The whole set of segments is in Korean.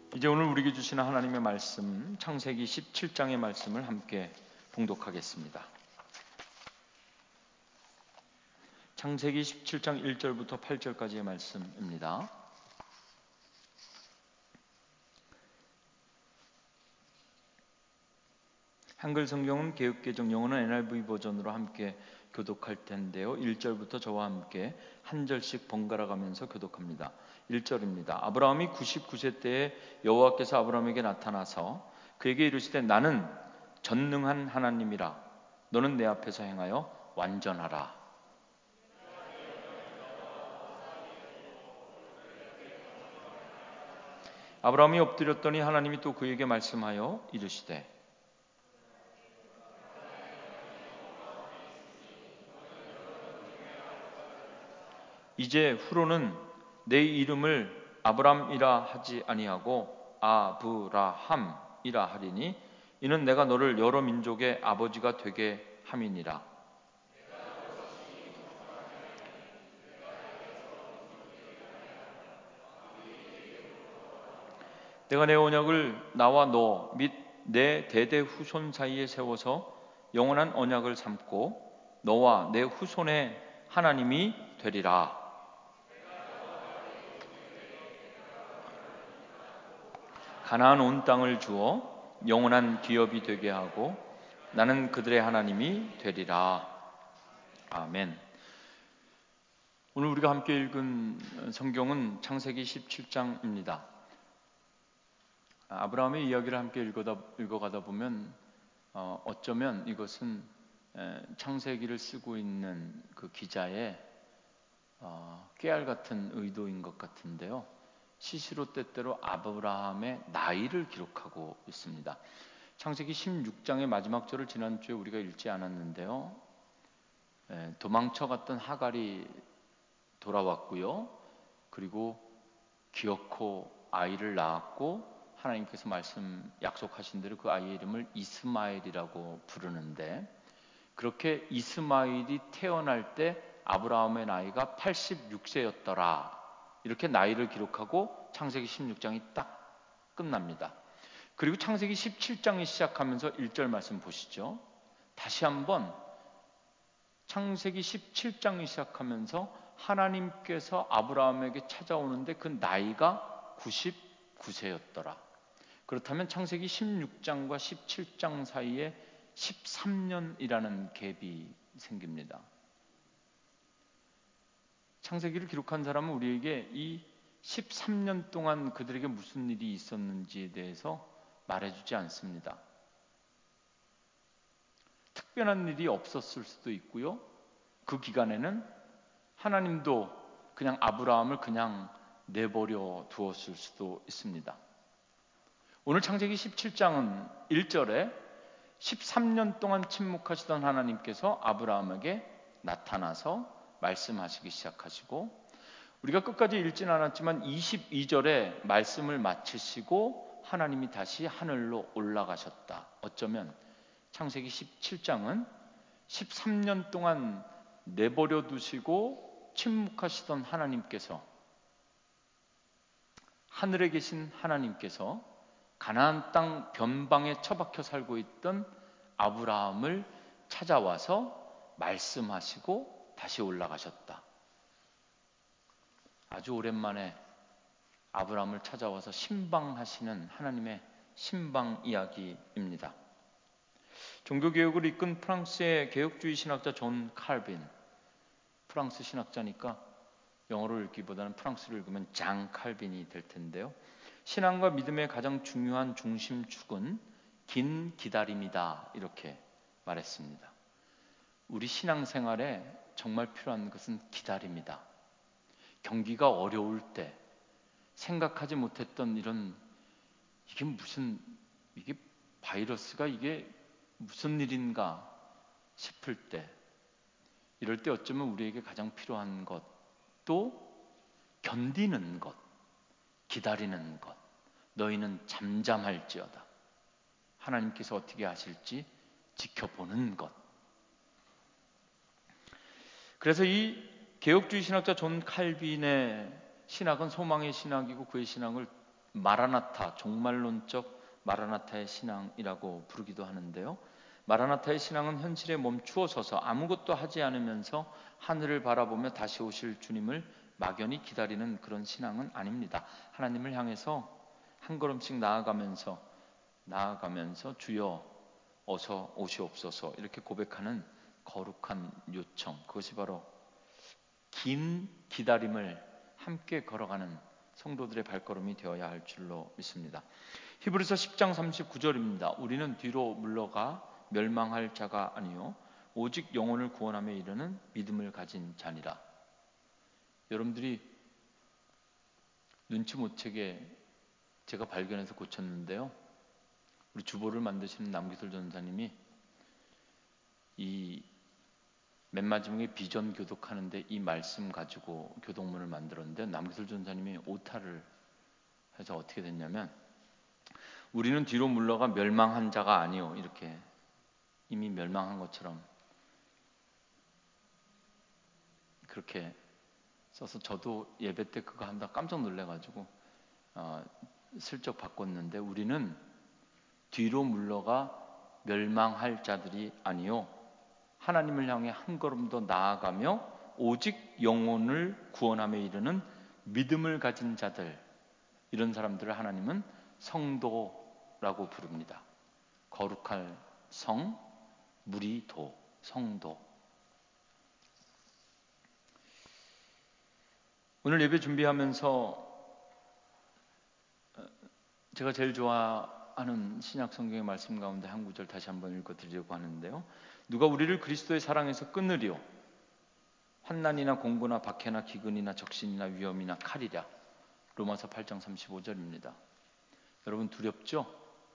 이제 오늘 우리에게 주시는 하나님의 말씀, 창세기 17장의 말씀을 함께 봉독하겠습니다. 창세기 17장 1절부터 8절까지의 말씀입니다. 한글 성경은 개역개정, 영어는 NIV 버전으로 함께 교독할 텐데요. 1절부터 저와 함께 한 절씩 번갈아 가면서 교독합니다. 1절입니다. 아브라함이 99세 때에 여호와께서 아브라함에게 나타나서 그에게 이르시되 나는 전능한 하나님이라. 너는 내 앞에서 행하여 완전하라. 아브라함이 엎드렸더니 하나님이 또 그에게 말씀하여 이르시되 이제 후로는 내 이름을 아브람이라 하지 아니하고 아브라함이라 하리니 이는 내가 너를 여러 민족의 아버지가 되게 함이니라. 내가 내 언약을 나와 너 및 내 대대 후손 사이에 세워서 영원한 언약을 삼고 너와 내 후손의 하나님이 되리라. 가나안 온 땅을 주어 영원한 기업이 되게 하고 나는 그들의 하나님이 되리라. 아멘. 오늘 우리가 함께 읽은 성경은 창세기 17장입니다. 아브라함의 이야기를 함께 읽어가다 보면 어쩌면 이것은 창세기를 쓰고 있는 그 기자의 깨알 같은 의도인 것 같은데요. 시시로 때때로 아브라함의 나이를 기록하고 있습니다. 창세기 16장의 마지막 절을 지난주에 우리가 읽지 않았는데요. 도망쳐갔던 하갈이 돌아왔고요. 그리고 기어코 아이를 낳았고 하나님께서 약속하신 대로 그 아이의 이름을 이스마엘이라고 부르는데 그렇게 이스마엘이 태어날 때 아브라함의 나이가 86세였더라. 이렇게 나이를 기록하고 창세기 16장이 딱 끝납니다. 그리고 창세기 17장이 시작하면서 1절 말씀 보시죠. 다시 한번 창세기 17장이 시작하면서 하나님께서 아브라함에게 찾아오는데 그 나이가 99세였더라. 그렇다면 창세기 16장과 17장 사이에 13년이라는 갭이 생깁니다. 창세기를 기록한 사람은 우리에게 이 13년 동안 그들에게 무슨 일이 있었는지에 대해서 말해주지 않습니다. 특별한 일이 없었을 수도 있고요. 그 기간에는 하나님도 그냥 아브라함을 그냥 내버려 두었을 수도 있습니다. 오늘 창세기 17장은 1절에 13년 동안 침묵하시던 하나님께서 아브라함에게 나타나서 말씀하시기 시작하시고 우리가 끝까지 읽지는 않았지만 22절에 말씀을 마치시고 하나님이 다시 하늘로 올라가셨다. 어쩌면 창세기 17장은 13년 동안 내버려 두시고 침묵하시던 하나님께서 하늘에 계신 하나님께서 가나안 땅 변방에 처박혀 살고 있던 아브라함을 찾아와서 말씀하시고 다시 올라가셨다. 아주 오랜만에 아브라함을 찾아와서 신방하시는 하나님의 신방 이야기입니다. 종교개혁을 이끈 프랑스의 개혁주의 신학자 존 칼빈, 프랑스 신학자니까 영어로 읽기보다는 프랑스로 읽으면 장 칼빈이 될 텐데요. 신앙과 믿음의 가장 중요한 중심축은 긴 기다림이다 이렇게 말했습니다. 우리 신앙생활에 정말 필요한 것은 기다림이다. 경기가 어려울 때 생각하지 못했던 이게 바이러스가 이게 무슨 일인가 싶을 때 이럴 때 어쩌면 우리에게 가장 필요한 것도 견디는 것, 기다리는 것. 너희는 잠잠할지어다. 하나님께서 어떻게 하실지 지켜보는 것. 그래서 이 개혁주의 신학자 존 칼빈의 신학은 소망의 신학이고 그의 신앙을 마라나타, 종말론적 마라나타의 신앙이라고 부르기도 하는데요. 마라나타의 신앙은 현실에 멈추어 서서 아무것도 하지 않으면서 하늘을 바라보며 다시 오실 주님을 막연히 기다리는 그런 신앙은 아닙니다. 하나님을 향해서 한 걸음씩 나아가면서 주여 어서 오시옵소서 이렇게 고백하는 거룩한 요청, 그것이 바로 긴 기다림을 함께 걸어가는 성도들의 발걸음이 되어야 할 줄로 믿습니다. 히브리서 10장 39절입니다. 우리는 뒤로 물러가 멸망할 자가 아니요 오직 영혼을 구원함에 이르는 믿음을 가진 자니라. 여러분들이 눈치 못 채게 제가 발견해서 고쳤는데요. 우리 주보를 만드시는 남기솔 전사님이 이 맨 마지막에 비전 교독하는데 이 말씀 가지고 교독문을 만들었는데 남기솔 전사님이 오타를 해서 어떻게 됐냐면 우리는 뒤로 물러가 멸망한 자가 아니요 이렇게 이미 멸망한 것처럼 그렇게 써서 저도 예배 때 그거 한다 깜짝 놀래가지고 슬쩍 바꿨는데 우리는 뒤로 물러가 멸망할 자들이 아니요 하나님을 향해 한 걸음 더 나아가며 오직 영혼을 구원함에 이르는 믿음을 가진 자들, 이런 사람들을 하나님은 성도라고 부릅니다. 거룩할 성, 무리도, 성도. 오늘 예배 준비하면서 제가 제일 좋아하는 신약 성경의 말씀 가운데 한 구절 다시 한번 읽어드리려고 하는데요. 누가 우리를 그리스도의 사랑에서 끊으리요? 환난이나 공고나 박해나 기근이나 적신이나 위험이나 칼이랴. 로마서 8장 35절입니다. 여러분 두렵죠?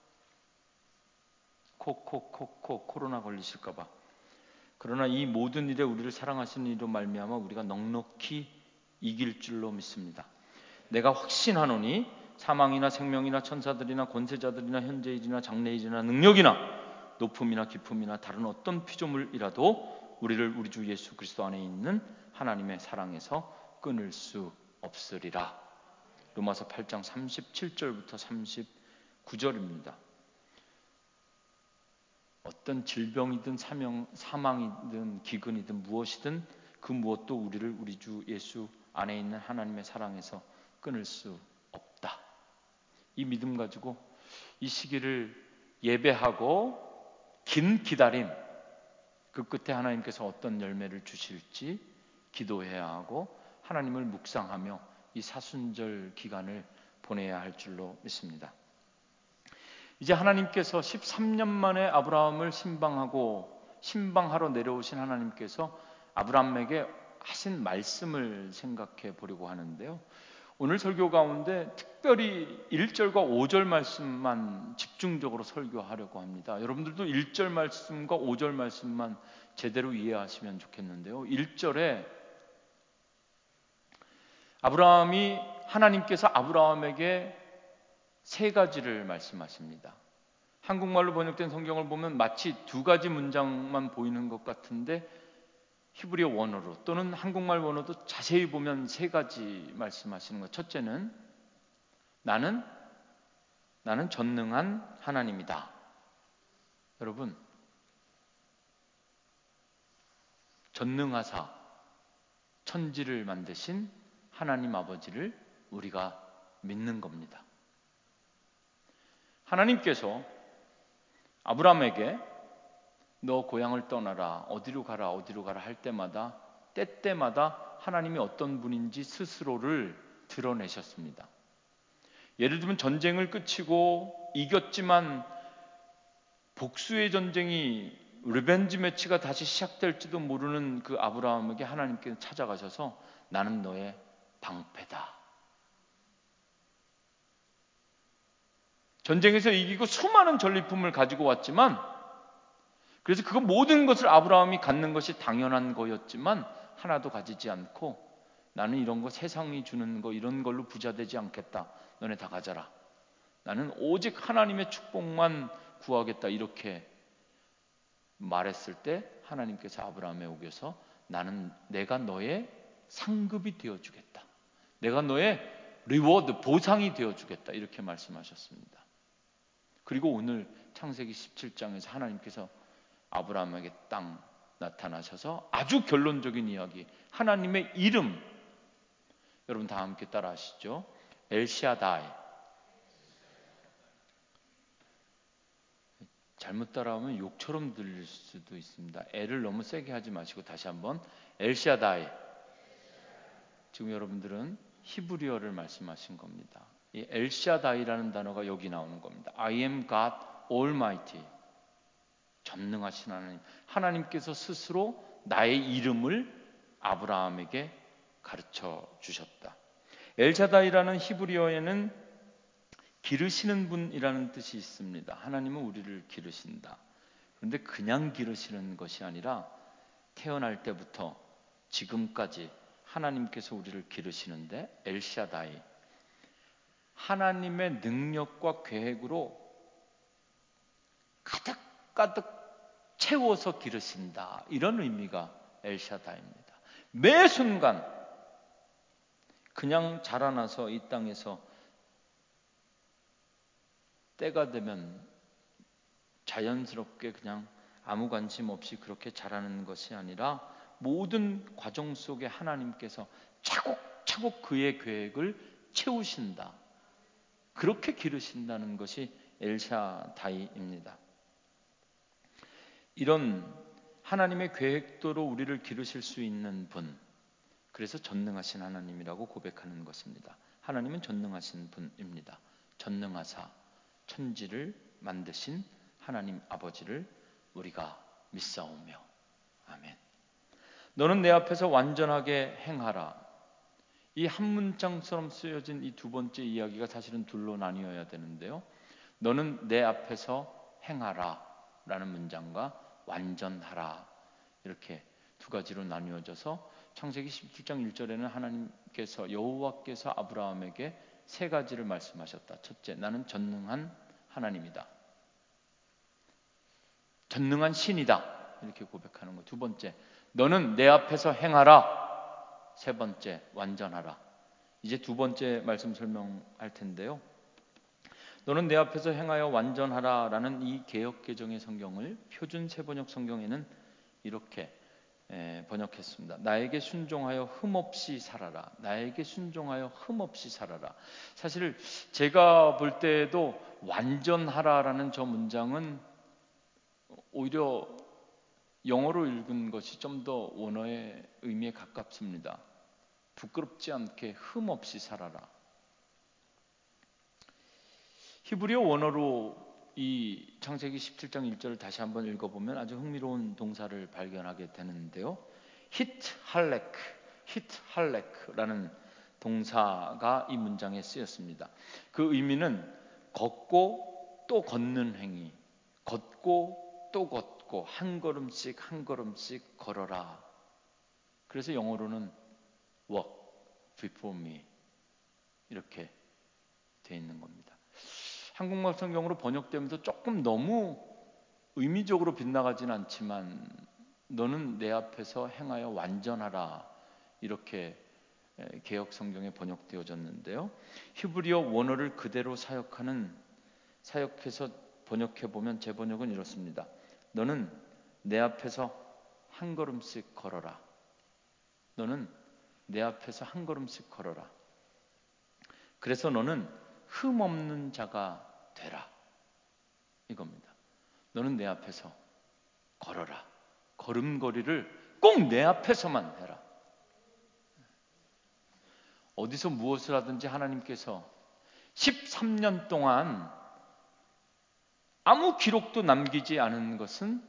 코로나 걸리실까봐. 그러나 이 모든 일에 우리를 사랑하시는 이로 말미암아 우리가 넉넉히 이길 줄로 믿습니다. 내가 확신하노니 사망이나 생명이나 천사들이나 권세자들이나 현재일이나 장래일이나 능력이나 높음이나 깊음이나 다른 어떤 피조물이라도 우리를 우리 주 예수 그리스도 안에 있는 하나님의 사랑에서 끊을 수 없으리라. 로마서 8장 37절부터 39절입니다. 어떤 질병이든 사망이든 기근이든 무엇이든 그 무엇도 우리를 우리 주 예수 안에 있는 하나님의 사랑에서 끊을 수 없다. 이 믿음 가지고 이 시기를 예배하고 긴 기다림, 그 끝에 하나님께서 어떤 열매를 주실지 기도해야 하고 하나님을 묵상하며 이 사순절 기간을 보내야 할 줄로 믿습니다. 이제 하나님께서 13년 만에 아브라함을 신방하러 내려오신 하나님께서 아브라함에게 하신 말씀을 생각해 보려고 하는데요. 오늘 설교 가운데 특별히 1절과 5절 말씀만 집중적으로 설교하려고 합니다. 여러분들도 1절 말씀과 5절 말씀만 제대로 이해하시면 좋겠는데요. 1절에 하나님께서 아브라함에게 세 가지를 말씀하십니다. 한국말로 번역된 성경을 보면 마치 두 가지 문장만 보이는 것 같은데 히브리어 원어로 또는 한국말 원어도 자세히 보면 세 가지 말씀하시는 것. 첫째는 나는 전능한 하나님이다. 여러분, 전능하사 천지를 만드신 하나님 아버지를 우리가 믿는 겁니다. 하나님께서 아브라함에게 너 고향을 떠나라, 어디로 가라 할 때마다 때때마다 하나님이 어떤 분인지 스스로를 드러내셨습니다. 예를 들면 전쟁을 끝이고 이겼지만 복수의 전쟁이 리벤지 매치가 다시 시작될지도 모르는 그 아브라함에게 하나님께서 찾아가셔서 나는 너의 방패다. 전쟁에서 이기고 수많은 전리품을 가지고 왔지만 그래서 그 모든 것을 아브라함이 갖는 것이 당연한 거였지만 하나도 가지지 않고 나는 이런 거 세상이 주는 거 이런 걸로 부자 되지 않겠다. 너네 다 가져라. 나는 오직 하나님의 축복만 구하겠다. 이렇게 말했을 때 하나님께서 아브라함에 오셔서 내가 너의 상급이 되어주겠다. 내가 너의 리워드, 보상이 되어주겠다 이렇게 말씀하셨습니다. 그리고 오늘 창세기 17장에서 하나님께서 아브라함에게 딱 나타나셔서 아주 결론적인 이야기, 하나님의 이름, 여러분 다 함께 따라 하시죠. 엘샤다이. 잘못 따라하면 욕처럼 들릴 수도 있습니다. L을 너무 세게 하지 마시고 다시 한번 엘샤다이. 지금 여러분들은 히브리어를 말씀하신 겁니다. 이 엘샤다이라는 단어가 여기 나오는 겁니다. I am God Almighty. 전능하신 하나님. 하나님께서 스스로 나의 이름을 아브라함에게 가르쳐 주셨다. 엘샤다이라는 히브리어에는 기르시는 분이라는 뜻이 있습니다. 하나님은 우리를 기르신다. 그런데 그냥 기르시는 것이 아니라 태어날 때부터 지금까지 하나님께서 우리를 기르시는데 엘샤다이, 하나님의 능력과 계획으로 가득가득 채워서 기르신다. 이런 의미가 엘샤다이입니다. 매 순간 그냥 자라나서 이 땅에서 때가 되면 자연스럽게 그냥 아무 관심 없이 그렇게 자라는 것이 아니라 모든 과정 속에 하나님께서 차곡차곡 그의 계획을 채우신다. 그렇게 기르신다는 것이 엘샤다이입니다. 이런 하나님의 계획대로 우리를 기르실 수 있는 분, 그래서 전능하신 하나님이라고 고백하는 것입니다. 하나님은 전능하신 분입니다. 전능하사 천지를 만드신 하나님 아버지를 우리가 믿사오며 아멘. 너는 내 앞에서 완전하게 행하라. 이 한 문장처럼 쓰여진 이 두 번째 이야기가 사실은 둘로 나뉘어야 되는데요. 너는 내 앞에서 행하라 라는 문장과 완전하라 이렇게 두 가지로 나뉘어져서 창세기 17장 1절에는 하나님께서 여호와께서 아브라함에게 세 가지를 말씀하셨다. 첫째, 나는 전능한 하나님이다. 전능한 신이다. 이렇게 고백하는 것. 두 번째, 너는 내 앞에서 행하라. 세 번째, 완전하라. 이제 두 번째 말씀 설명할 텐데요. 너는 내 앞에서 행하여 완전하라 라는 이 개역개정의 성경을 표준 세번역 성경에는 이렇게 번역했습니다. 나에게 순종하여 흠없이 살아라. 나에게 순종하여 흠없이 살아라. 사실 제가 볼 때에도 완전하라라는 저 문장은 오히려 영어로 읽은 것이 좀 더 원어의 의미에 가깝습니다. 부끄럽지 않게 흠없이 살아라. 히브리어 원어로 이 창세기 17장 1절을 다시 한번 읽어보면 아주 흥미로운 동사를 발견하게 되는데요. 히트할렉라는 동사가 이 문장에 쓰였습니다. 그 의미는 걷고 또 걷는 행위, 걷고 또 걷고 한 걸음씩 한 걸음씩 걸어라. 그래서 영어로는 walk before me 이렇게 되어 있는 겁니다. 한국말 성경으로 번역되면서 조금 너무 의미적으로 빗나가지는 않지만 너는 내 앞에서 행하여 완전하라 이렇게 개역 성경에 번역되어졌는데요. 히브리어 원어를 그대로 사역해서 번역해 보면 제 번역은 이렇습니다. 너는 내 앞에서 한 걸음씩 걸어라. 너는 내 앞에서 한 걸음씩 걸어라. 그래서 너는 흠없는 자가 되라. 이겁니다. 너는 내 앞에서 걸어라. 걸음걸이를 꼭 내 앞에서만 해라. 어디서 무엇을 하든지 하나님께서 13년 동안 아무 기록도 남기지 않은 것은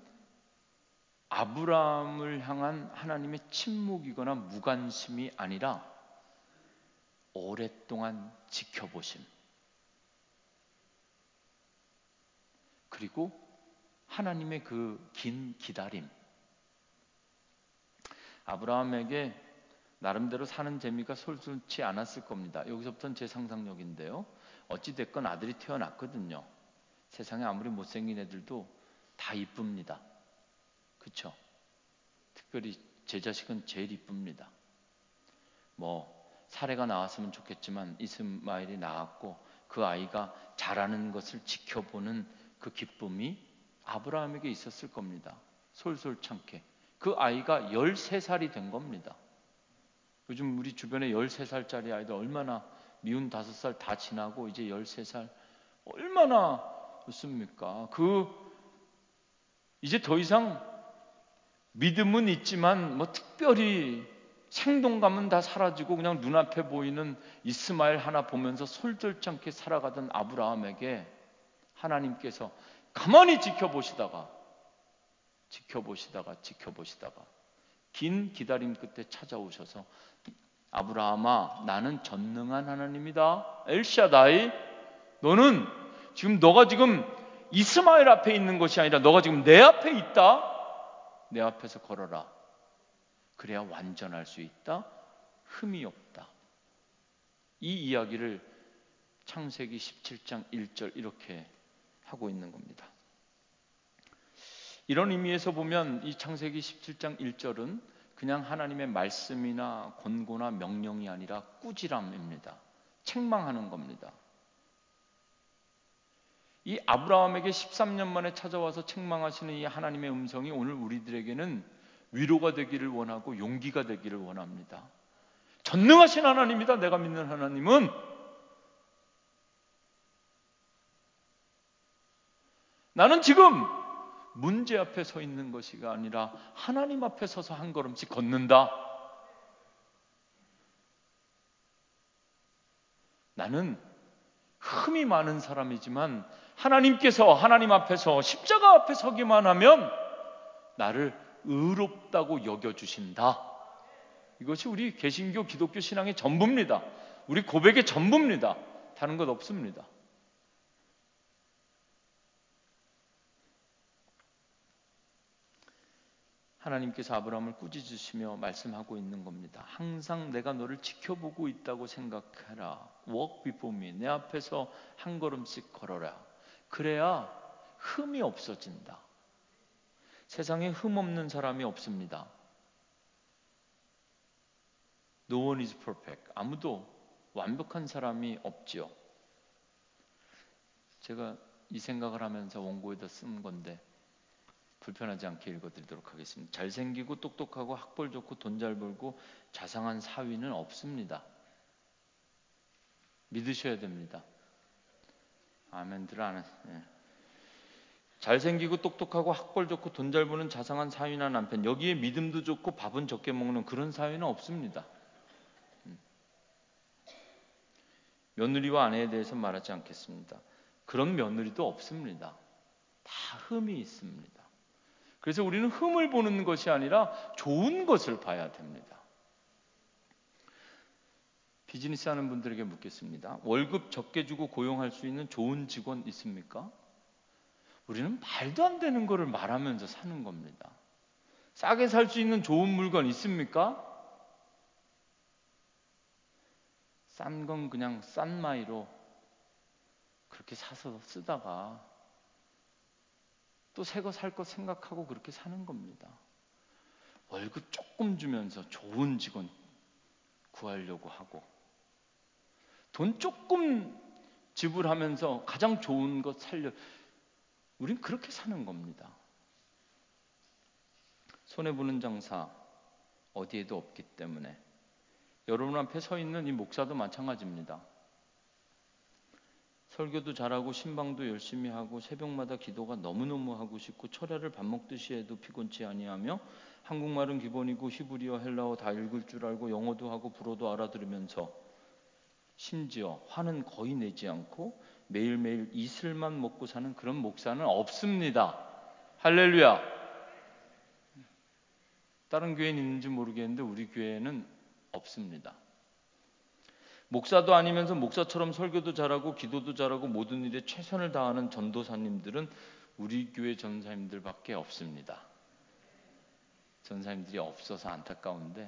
아브라함을 향한 하나님의 침묵이거나 무관심이 아니라 오랫동안 지켜보심. 그리고 하나님의 그 긴 기다림. 아브라함에게 나름대로 사는 재미가 솔솔치 않았을 겁니다. 여기서부터는 제 상상력인데요. 어찌됐건 아들이 태어났거든요. 세상에 아무리 못생긴 애들도 다 이쁩니다. 그렇죠? 특별히 제 자식은 제일 이쁩니다. 사례가 나왔으면 좋겠지만 이스마엘이 낳았고 그 아이가 자라는 것을 지켜보는 그 기쁨이 아브라함에게 있었을 겁니다. 솔솔찮게. 그 아이가 13살이 된 겁니다. 요즘 우리 주변에 13살짜리 아이들 얼마나, 미운 5살 다 지나고 이제 13살 얼마나 좋습니까? 이제 더 이상 믿음은 있지만 뭐 특별히 생동감은 다 사라지고 그냥 눈앞에 보이는 이스마엘 하나 보면서 솔솔찮게 살아가던 아브라함에게 하나님께서 가만히 지켜보시다가 긴 기다림 끝에 찾아오셔서 아브라함아, 나는 전능한 하나님이다. 엘샤다이, 너가 지금 이스마엘 앞에 있는 것이 아니라 너가 지금 내 앞에 있다. 내 앞에서 걸어라. 그래야 완전할 수 있다. 흠이 없다. 이 이야기를 창세기 17장 1절 이렇게 하고 있는 겁니다. 이런 의미에서 보면 이 창세기 17장 1절은 그냥 하나님의 말씀이나 권고나 명령이 아니라 꾸지람입니다. 책망하는 겁니다. 이 아브라함에게 13년 만에 찾아와서 책망하시는 이 하나님의 음성이 오늘 우리들에게는 위로가 되기를 원하고 용기가 되기를 원합니다. 전능하신 하나님이다. 내가 믿는 하나님은 나는 지금 문제 앞에 서 있는 것이 아니라 하나님 앞에 서서 한 걸음씩 걷는다. 나는 흠이 많은 사람이지만 하나님께서 하나님 앞에서 십자가 앞에 서기만 하면 나를 의롭다고 여겨주신다. 이것이 우리 개신교 기독교 신앙의 전부입니다. 우리 고백의 전부입니다. 다른 것 없습니다. 하나님께서 아브라함을 꾸짖으시며 말씀하고 있는 겁니다. 항상 내가 너를 지켜보고 있다고 생각해라. Walk before me. 내 앞에서 한 걸음씩 걸어라. 그래야 흠이 없어진다. 세상에 흠 없는 사람이 없습니다. No one is perfect. 아무도 완벽한 사람이 없지요. 제가 이 생각을 하면서 원고에다 쓴 건데 불편하지 않게 읽어드리도록 하겠습니다. 잘생기고 똑똑하고 학벌 좋고 돈 잘 벌고 자상한 사위는 없습니다. 믿으셔야 됩니다. 아멘들 안 하세요. 잘생기고 똑똑하고 학벌 좋고 돈 잘 버는 자상한 사위나 남편, 여기에 믿음도 좋고 밥은 적게 먹는 그런 사위는 없습니다. 며느리와 아내에 대해서 말하지 않겠습니다. 그런 며느리도 없습니다. 다 흠이 있습니다. 그래서 우리는 흠을 보는 것이 아니라 좋은 것을 봐야 됩니다. 비즈니스 하는 분들에게 묻겠습니다. 월급 적게 주고 고용할 수 있는 좋은 직원 있습니까? 우리는 말도 안 되는 거를 말하면서 사는 겁니다. 싸게 살 수 있는 좋은 물건 있습니까? 싼 건 그냥 싼 마이로 그렇게 사서 쓰다가 또 새 거 살 거 생각하고 그렇게 사는 겁니다. 월급 조금 주면서 좋은 직원 구하려고 하고 돈 조금 지불하면서 가장 좋은 것 우린 그렇게 사는 겁니다. 손해보는 장사 어디에도 없기 때문에 여러분 앞에 서 있는 이 목사도 마찬가지입니다. 설교도 잘하고 신방도 열심히 하고 새벽마다 기도가 너무너무 하고 싶고 철야를 밥 먹듯이 해도 피곤치 아니하며 한국말은 기본이고 히브리어 헬라어 다 읽을 줄 알고 영어도 하고 불어도 알아들으면서 심지어 화는 거의 내지 않고 매일매일 이슬만 먹고 사는 그런 목사는 없습니다. 할렐루야. 다른 교회는 있는지 모르겠는데 우리 교회는 없습니다. 목사도 아니면서 목사처럼 설교도 잘하고 기도도 잘하고 모든 일에 최선을 다하는 전도사님들은 우리 교회 전사님들밖에 없습니다. 전사님들이 없어서 안타까운데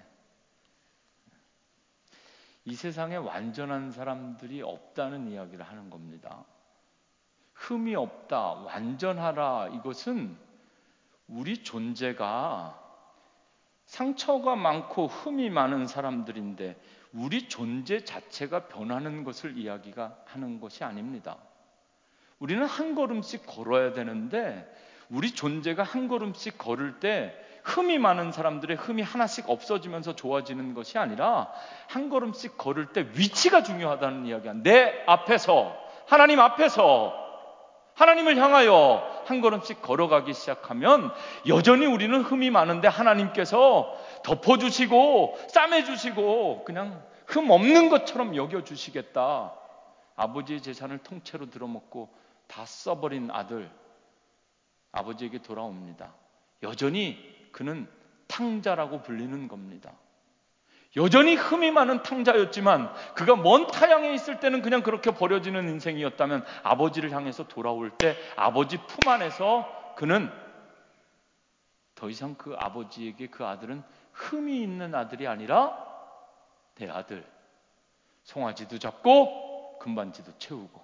이 세상에 완전한 사람들이 없다는 이야기를 하는 겁니다. 흠이 없다, 완전하라, 이것은 우리 존재가 상처가 많고 흠이 많은 사람들인데 우리 존재 자체가 변하는 것을 이야기가 하는 것이 아닙니다. 우리는 한 걸음씩 걸어야 되는데 우리 존재가 한 걸음씩 걸을 때 흠이 많은 사람들의 흠이 하나씩 없어지면서 좋아지는 것이 아니라 한 걸음씩 걸을 때 위치가 중요하다는 이야기야. 내 앞에서, 하나님 앞에서 하나님을 향하여 한 걸음씩 걸어가기 시작하면 여전히 우리는 흠이 많은데 하나님께서 덮어주시고 싸매주시고 그냥 흠 없는 것처럼 여겨주시겠다. 아버지의 재산을 통째로 들어먹고 다 써버린 아들, 아버지에게 돌아옵니다. 여전히 그는 탕자라고 불리는 겁니다. 여전히 흠이 많은 탕자였지만 그가 먼 타향에 있을 때는 그냥 그렇게 버려지는 인생이었다면 아버지를 향해서 돌아올 때 아버지 품 안에서 그는 더 이상 그 아버지에게 그 아들은 흠이 있는 아들이 아니라 내 아들, 송아지도 잡고 금반지도 채우고.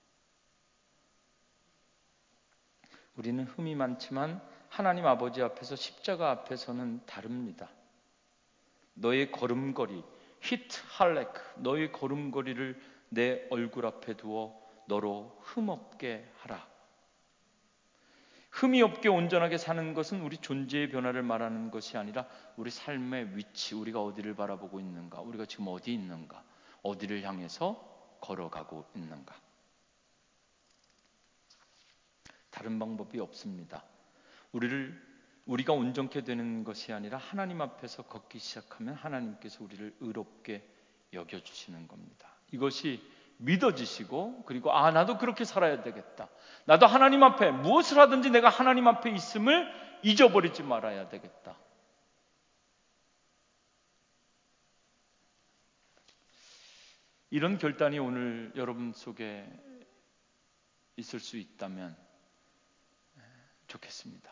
우리는 흠이 많지만 하나님 아버지 앞에서 십자가 앞에서는 다릅니다. 너의 걸음걸이, 히트 할레크, 너의 걸음걸이를 내 얼굴 앞에 두어 너로 흠없게 하라. 흠이 없게 온전하게 사는 것은 우리 존재의 변화를 말하는 것이 아니라 우리 삶의 위치, 우리가 어디를 바라보고 있는가, 우리가 지금 어디 있는가, 어디를 향해서 걸어가고 있는가. 다른 방법이 없습니다. 우리가 온전케 되는 것이 아니라 하나님 앞에서 걷기 시작하면 하나님께서 우리를 의롭게 여겨주시는 겁니다. 이것이 믿어지시고 그리고 나도 그렇게 살아야 되겠다. 나도 하나님 앞에 무엇을 하든지 내가 하나님 앞에 있음을 잊어버리지 말아야 되겠다. 이런 결단이 오늘 여러분 속에 있을 수 있다면 좋겠습니다.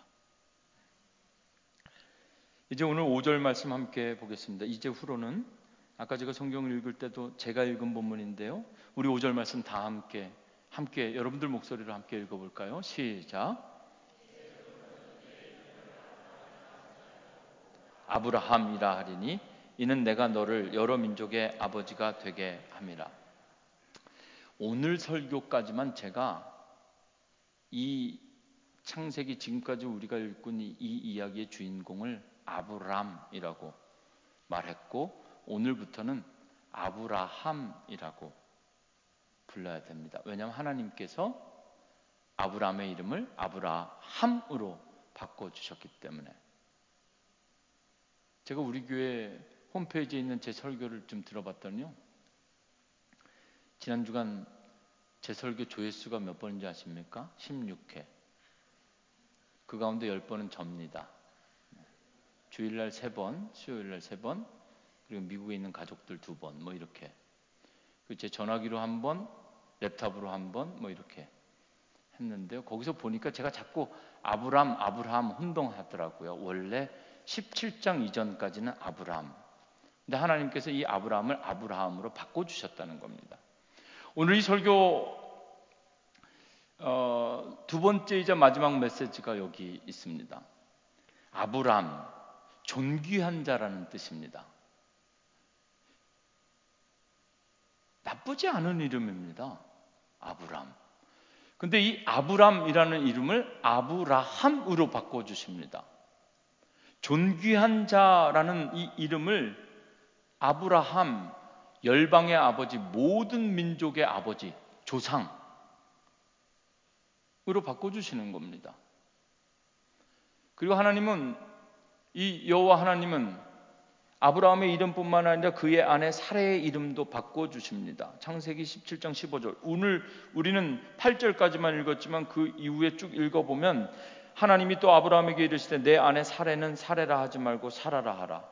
이제 오늘 5절 말씀 함께 보겠습니다. 이제 후로는 아까 제가 성경을 읽을 때도 제가 읽은 본문인데요. 우리 5절 말씀 다 함께 여러분들 목소리로 함께 읽어볼까요? 시작. 아브라함이라 하리니 이는 내가 너를 여러 민족의 아버지가 되게 함이라. 오늘 설교까지만 제가 이 창세기 지금까지 우리가 읽은 이 이야기의 주인공을 아브람이라고 말했고 오늘부터는 아브라함이라고 불러야 됩니다. 왜냐하면 하나님께서 아브람의 이름을 아브라함으로 바꿔주셨기 때문에. 제가 우리 교회 홈페이지에 있는 제 설교를 좀 들어봤더니요, 지난 주간 제 설교 조회수가 몇 번인지 아십니까? 16회. 그 가운데 10번은 접니다. 주일날 3번, 수요일날 3번, 그리고 미국에 있는 가족들 2번, 뭐 이렇게. 제 전화기로 1번, 랩탑으로 1번, 뭐 이렇게 했는데요. 거기서 보니까 제가 자꾸 아브람 혼동하더라고요. 원래 17장 이전까지는 아브람. 근데 하나님께서 이 아브람을 아브라함으로 바꿔주셨다는 겁니다. 오늘 이 설교 두 번째이자 마지막 메시지가 여기 있습니다. 아브람, 존귀한 자라는 뜻입니다. 나쁘지 않은 이름입니다. 아브람. 근데 이 아브람이라는 이름을 아브라함으로 바꿔주십니다. 존귀한 자라는 이 이름을 아브라함, 열방의 아버지, 모든 민족의 아버지, 조상으로 바꿔주시는 겁니다. 그리고 하나님은, 이 여호와 하나님은 아브라함의 이름뿐만 아니라 그의 아내 사레의 이름도 바꿔주십니다. 창세기 17장 15절. 오늘 우리는 8절까지만 읽었지만 그 이후에 쭉 읽어보면 하나님이 또 아브라함에게 이르시되 내 아내 사레는 사레라 하지 말고 사라라 하라.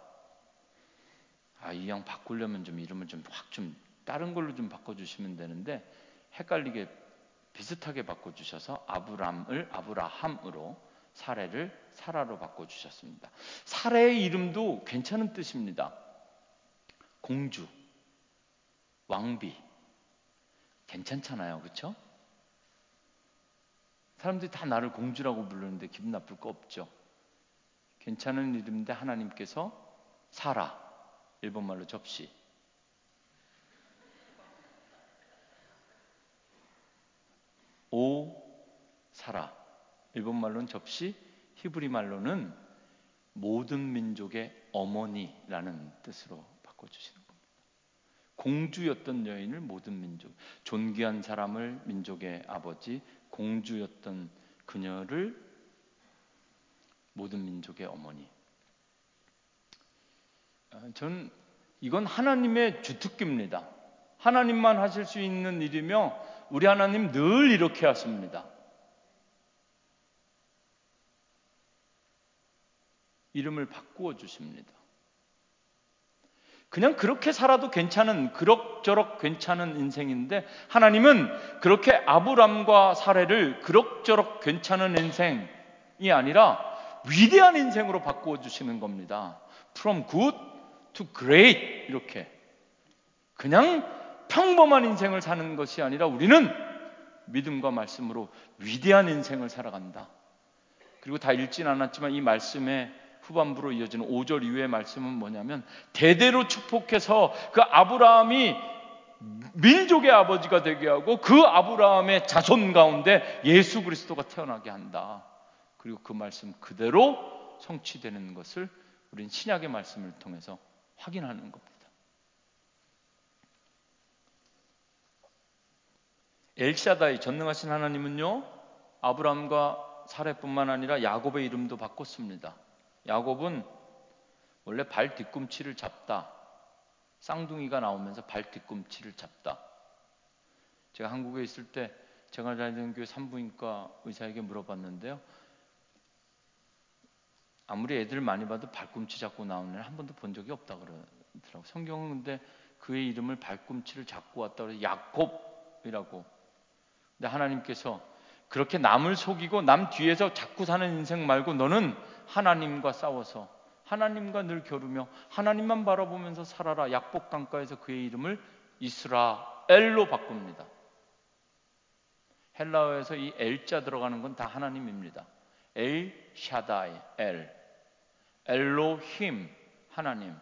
이 양 바꾸려면 좀 이름을 좀 다른 걸로 좀 바꿔주시면 되는데 헷갈리게 비슷하게 바꿔주셔서 아브람을 아브라함으로 사레를 사라로 바꿔주셨습니다. 사레의 이름도 괜찮은 뜻입니다. 공주, 왕비, 괜찮잖아요, 그렇죠? 사람들이 다 나를 공주라고 부르는데 기분 나쁠 거 없죠. 괜찮은 이름인데 하나님께서 사라, 일본말로 접시, 사라. 일본 말로는 접시, 히브리 말로는 모든 민족의 어머니라는 뜻으로 바꿔주시는 겁니다. 공주였던 여인을 모든 민족, 존귀한 사람을 민족의 아버지, 공주였던 그녀를 모든 민족의 어머니. 저는 이건 하나님의 주특기입니다. 하나님만 하실 수 있는 일이며 우리 하나님 늘 이렇게 하십니다. 이름을 바꾸어 주십니다. 그냥 그렇게 살아도 괜찮은, 그럭저럭 괜찮은 인생인데 하나님은 그렇게 아브람과 사례를 그럭저럭 괜찮은 인생이 아니라 위대한 인생으로 바꾸어 주시는 겁니다. From good to great, 이렇게. 그냥 평범한 인생을 사는 것이 아니라 우리는 믿음과 말씀으로 위대한 인생을 살아간다. 그리고 다 읽진 않았지만 이 말씀의 후반부로 이어지는 5절 이후의 말씀은 뭐냐면 대대로 축복해서 그 아브라함이 민족의 아버지가 되게 하고 그 아브라함의 자손 가운데 예수 그리스도가 태어나게 한다. 그리고 그 말씀 그대로 성취되는 것을 우린 신약의 말씀을 통해서 확인하는 겁니다. 엘샤다이, 전능하신 하나님은요, 아브라함과 사레뿐만 아니라 야곱의 이름도 바꿨습니다. 야곱은 원래 발 뒤꿈치를 잡다, 쌍둥이가 나오면서 발 뒤꿈치를 잡다. 제가 한국에 있을 때 제가 다니던 교회 산부인과 의사에게 물어봤는데요, 아무리 애들 많이 봐도 발꿈치 잡고 나오는 애를 한 번도 본 적이 없다 그러더라고요. 성경은 근데 그의 이름을 발꿈치를 잡고 왔다고 해서 야곱이라고. 근데 하나님께서 그렇게 남을 속이고 남 뒤에서 자꾸 사는 인생 말고 너는 하나님과 싸워서 하나님과 늘 겨루며 하나님만 바라보면서 살아라. 약복강가에서 그의 이름을 이스라엘로 바꿉니다. 헬라어에서 이 엘자 들어가는 건 다 하나님입니다. 엘 샤다이, 엘로힘, 하나님,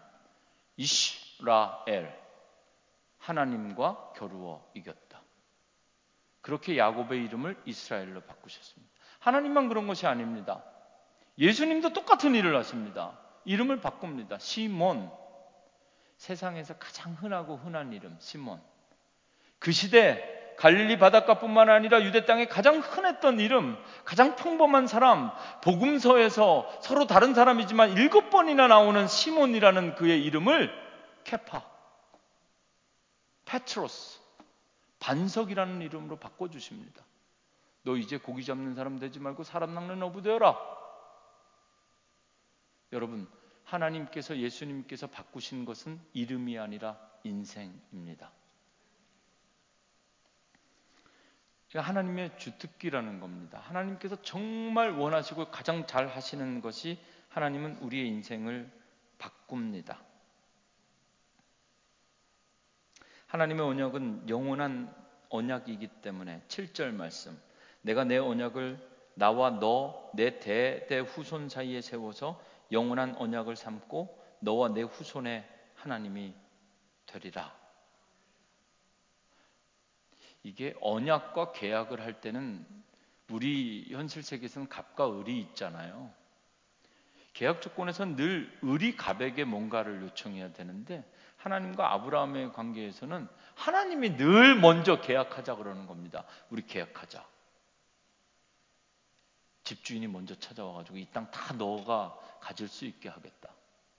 이스라엘, 하나님과 겨루어 이겼다. 그렇게 야곱의 이름을 이스라엘로 바꾸셨습니다. 하나님만 그런 것이 아닙니다. 예수님도 똑같은 일을 하십니다. 이름을 바꿉니다. 시몬, 세상에서 가장 흔하고 흔한 이름 시몬. 그 시대 갈릴리 바닷가뿐만 아니라 유대 땅에 가장 흔했던 이름, 가장 평범한 사람, 복음서에서 서로 다른 사람이지만 7번이나 나오는 시몬이라는 그의 이름을 케파, 페트로스, 반석이라는 이름으로 바꿔주십니다. 너 이제 고기 잡는 사람 되지 말고 사람 낚는 어부 되어라. 여러분, 하나님께서, 예수님께서 바꾸신 것은 이름이 아니라 인생입니다. 하나님의 주특기라는 겁니다. 하나님께서 정말 원하시고 가장 잘 하시는 것이 하나님은 우리의 인생을 바꿉니다. 하나님의 언약은 영원한 언약이기 때문에 7절 말씀, 내가 내 언약을 나와 너 내 대대 후손 사이에 세워서 영원한 언약을 삼고 너와 내 후손의 하나님이 되리라. 이게 언약과 계약을 할 때는 우리 현실 세계에서는 갑과 을이 있잖아요. 계약 조건에서는 늘 을이 갑에게 뭔가를 요청해야 되는데 하나님과 아브라함의 관계에서는 하나님이 늘 먼저 계약하자 그러는 겁니다. 우리 계약하자. 집주인이 먼저 찾아와가지고 이 땅 다 너가 가질 수 있게 하겠다.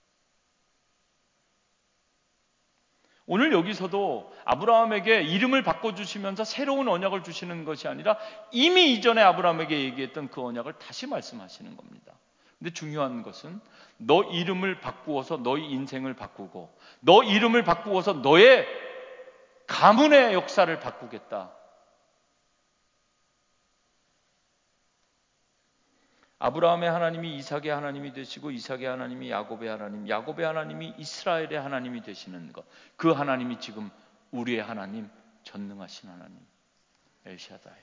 오늘 여기서도 아브라함에게 이름을 바꿔주시면서 새로운 언약을 주시는 것이 아니라 이미 이전에 아브라함에게 얘기했던 그 언약을 다시 말씀하시는 겁니다. 근데 중요한 것은 너 이름을 바꾸어서 너의 인생을 바꾸고 너 이름을 바꾸어서 너의 가문의 역사를 바꾸겠다. 아브라함의 하나님이 이삭의 하나님이 되시고 이삭의 하나님이 야곱의 하나님, 야곱의 하나님이 이스라엘의 하나님이 되시는 것, 그 하나님이 지금 우리의 하나님, 전능하신 하나님 엘샤다이.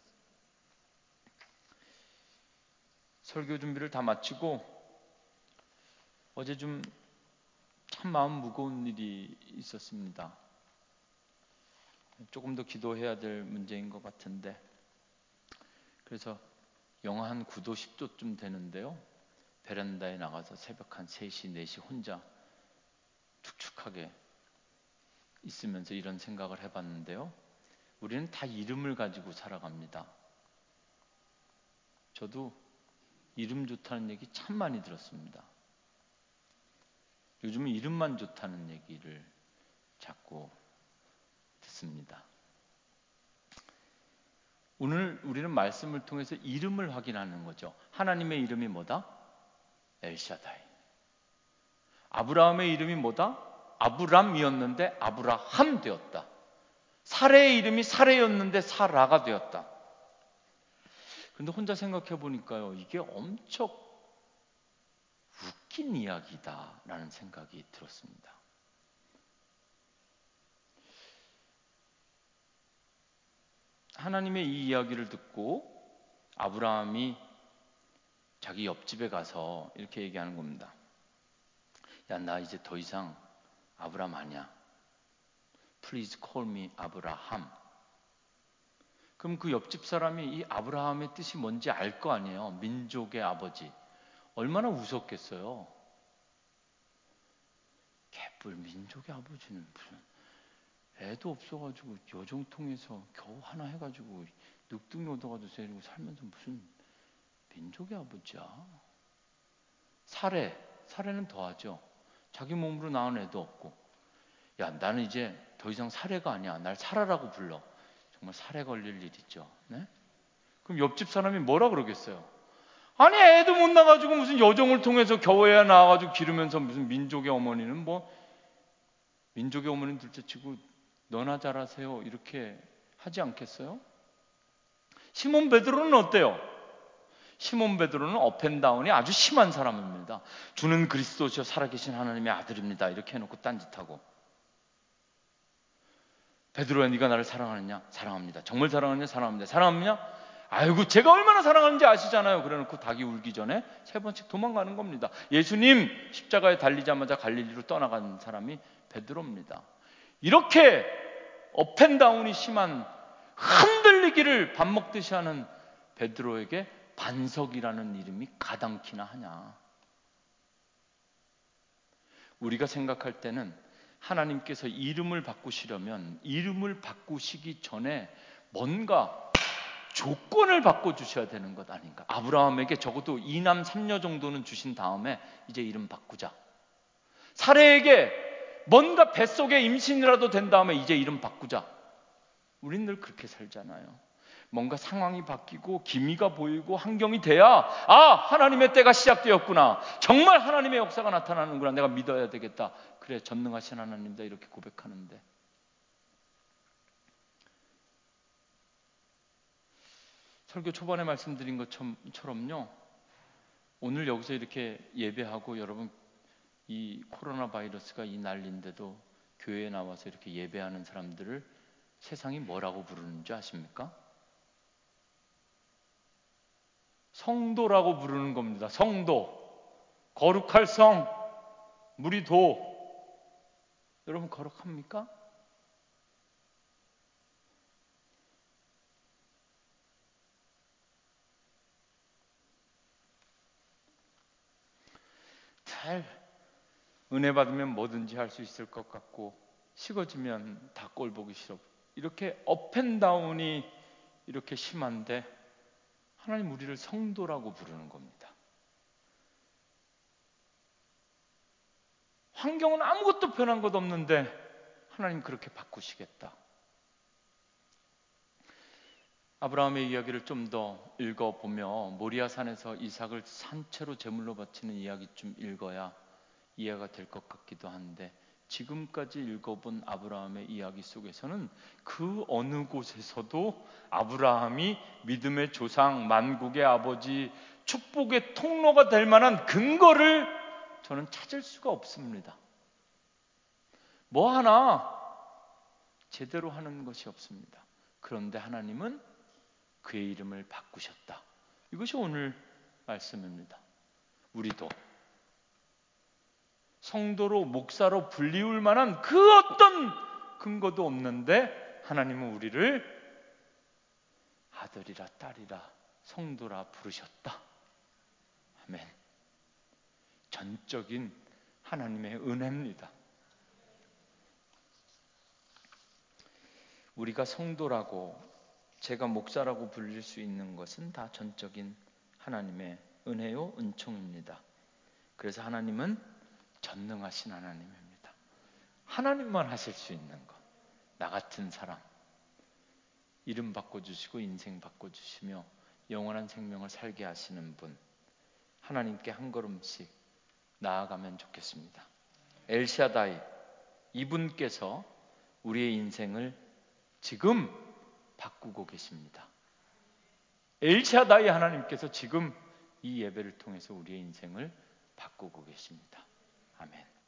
설교 준비를 다 마치고 어제 좀 참 마음 무거운 일이 있었습니다. 조금 더 기도해야 될 문제인 것 같은데, 그래서 영하 한 9도 10도쯤 되는데요, 베란다에 나가서 새벽 한 3시 4시 혼자 축축하게 있으면서 이런 생각을 해봤는데요, 우리는 다 이름을 가지고 살아갑니다. 저도 이름 좋다는 얘기 참 많이 들었습니다. 요즘은 이름만 좋다는 얘기를 자꾸 듣습니다. 오늘 우리는 말씀을 통해서 이름을 확인하는 거죠. 하나님의 이름이 뭐다? 엘샤다이. 아브라함의 이름이 뭐다? 아브람이었는데 아브라함 되었다. 사레의 이름이 사레였는데 사라가 되었다. 그런데 혼자 생각해 보니까요, 이게 엄청 웃긴 이야기다라는 생각이 들었습니다. 하나님의 이 이야기를 듣고 아브라함이 자기 옆집에 가서 이렇게 얘기하는 겁니다. 야, 나 이제 더 이상 아브라함 아니야. Please call me 아브라함. 그럼 그 옆집 사람이 이 아브라함의 뜻이 뭔지 알 거 아니에요. 민족의 아버지. 얼마나 웃었겠어요. 개뿔, 민족의 아버지는 무슨, 애도 없어가지고 여정통해서 겨우 하나 해가지고 늑둥이 얻어가지고 데리고 살면서 무슨 민족의 아버지야. 사례는 더하죠. 자기 몸으로 낳은 애도 없고, 야, 나는 이제 더 이상 사례가 아니야. 날 사라라고 불러. 정말 사례 걸릴 일 있죠. 네? 그럼 옆집 사람이 뭐라 그러겠어요? 아니, 애도 못 낳아가지고 무슨 여정을 통해서 겨우야 나와가지고 기르면서 무슨 민족의 어머니는 뭐, 민족의 어머니는 둘째치고 너나 잘하세요 이렇게 하지 않겠어요? 시몬 베드로는 어때요? 시몬 베드로는 업앤다운이 아주 심한 사람입니다. 주는 그리스도시요 살아계신 하나님의 아들입니다. 이렇게 해놓고 딴짓하고, 베드로야, 네가 나를 사랑하느냐? 사랑합니다. 정말 사랑하느냐? 사랑합니다. 사랑하느냐? 아이고, 제가 얼마나 사랑하는지 아시잖아요. 그래놓고 닭이 울기 전에 3번씩 도망가는 겁니다. 예수님 십자가에 달리자마자 갈릴리로 떠나간 사람이 베드로입니다. 이렇게 업앤다운이 심한, 흔들리기를 밥 먹듯이 하는 베드로에게 반석이라는 이름이 가당키나 하냐. 우리가 생각할 때는 하나님께서 이름을 바꾸시려면 이름을 바꾸시기 전에 뭔가 조건을 바꿔주셔야 되는 것 아닌가. 아브라함에게 적어도 2남 3녀 정도는 주신 다음에 이제 이름 바꾸자. 사레에게 뭔가 뱃속에 임신이라도 된 다음에 이제 이름 바꾸자. 우린 늘 그렇게 살잖아요. 뭔가 상황이 바뀌고 기미가 보이고 환경이 돼야, 아, 하나님의 때가 시작되었구나, 정말 하나님의 역사가 나타나는구나, 내가 믿어야 되겠다, 그래 전능하신 하나님다, 이렇게 고백하는데, 설교 초반에 말씀드린 것처럼요, 오늘 여기서 이렇게 예배하고, 여러분 이 코로나 바이러스가 이 난리인데도 교회에 나와서 이렇게 예배하는 사람들을 세상이 뭐라고 부르는 줄 아십니까? 성도라고 부르는 겁니다. 성도. 거룩할 성, 물이 도. 여러분 거룩합니까? 잘 은혜 받으면 뭐든지 할 수 있을 것 같고, 식어지면 다 꼴 보기 싫어. 이렇게 업앤다운이 이렇게 심한데 하나님 우리를 성도라고 부르는 겁니다. 환경은 아무것도 변한 것 없는데 하나님 그렇게 바꾸시겠다. 아브라함의 이야기를 좀 더 읽어보며 모리아산에서 이삭을 산채로 제물로 바치는 이야기 좀 읽어야 이해가 될 것 같기도 한데, 지금까지 읽어본 아브라함의 이야기 속에서는 그 어느 곳에서도 아브라함이 믿음의 조상, 만국의 아버지, 축복의 통로가 될 만한 근거를 저는 찾을 수가 없습니다. 뭐 하나 제대로 하는 것이 없습니다. 그런데 하나님은 그의 이름을 바꾸셨다. 이것이 오늘 말씀입니다. 우리도 성도로, 목사로 불리울 만한 그 어떤 근거도 없는데 하나님은 우리를 아들이라 딸이라 성도라 부르셨다. 아멘. 전적인 하나님의 은혜입니다. 우리가 성도라고, 제가 목사라고 불릴 수 있는 것은 다 전적인 하나님의 은혜요 은총입니다. 그래서 하나님은 전능하신 하나님입니다. 하나님만 하실 수 있는 것. 나 같은 사람 이름 바꿔주시고 인생 바꿔주시며 영원한 생명을 살게 하시는 분, 하나님께 한 걸음씩 나아가면 좋겠습니다. 엘샤다이, 이분께서 우리의 인생을 지금 바꾸고 계십니다. 엘샤다이 하나님께서 지금 이 예배를 통해서 우리의 인생을 바꾸고 계십니다. 아멘.